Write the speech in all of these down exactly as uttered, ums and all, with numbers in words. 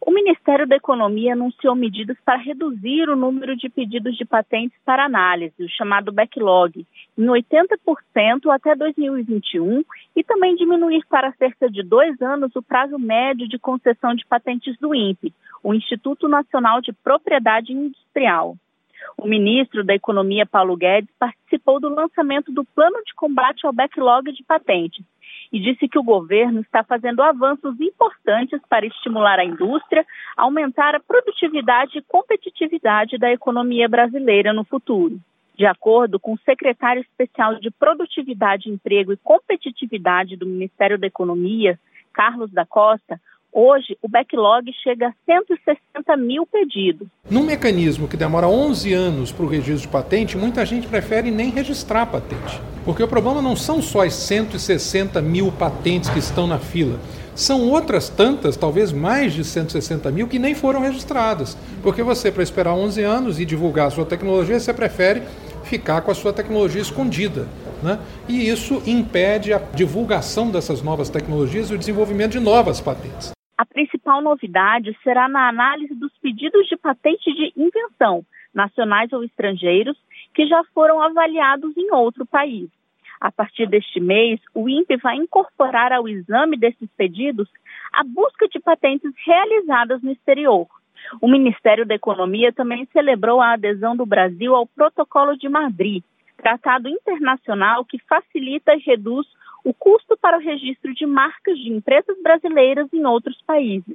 O Ministério da Economia anunciou medidas para reduzir o número de pedidos de patentes para análise, o chamado backlog, em oitenta por cento até dois mil e vinte e um e também diminuir para cerca de dois anos o prazo médio de concessão de patentes do INPE, o Instituto Nacional de Propriedade Industrial. O ministro da Economia, Paulo Guedes, participou do lançamento do Plano de Combate ao Backlog de Patentes e disse que o governo está fazendo avanços importantes para estimular a indústria, aumentar a produtividade e competitividade da economia brasileira no futuro. De acordo com o secretário especial de Produtividade, Emprego e Competitividade do Ministério da Economia, Carlos da Costa, hoje, o backlog chega a cento e sessenta mil pedidos. Num mecanismo que demora onze anos para o registro de patente, muita gente prefere nem registrar a patente. Porque o problema não são só as cento e sessenta mil patentes que estão na fila. São outras tantas, talvez mais de cento e sessenta mil, que nem foram registradas. Porque você, para esperar onze anos e divulgar a sua tecnologia, você prefere ficar com a sua tecnologia escondida, né? E isso impede a divulgação dessas novas tecnologias e o desenvolvimento de novas patentes. A principal novidade será na análise dos pedidos de patente de invenção, nacionais ou estrangeiros, que já foram avaliados em outro país. A partir deste mês, o INPE vai incorporar ao exame desses pedidos a busca de patentes realizadas no exterior. O Ministério da Economia também celebrou a adesão do Brasil ao Protocolo de Madrid, tratado internacional que facilita e reduz o custo para o registro de marcas de empresas brasileiras em outros países.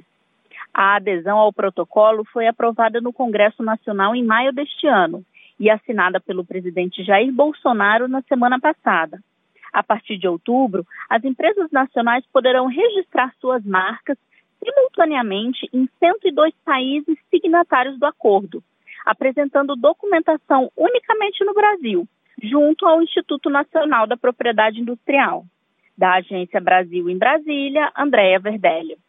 A adesão ao protocolo foi aprovada no Congresso Nacional em maio deste ano e assinada pelo presidente Jair Bolsonaro na semana passada. A partir de outubro, as empresas nacionais poderão registrar suas marcas simultaneamente em cento e dois países signatários do acordo, apresentando documentação unicamente no Brasil, junto ao Instituto Nacional da Propriedade Industrial. Da Agência Brasil em Brasília, Andréia Verdelho.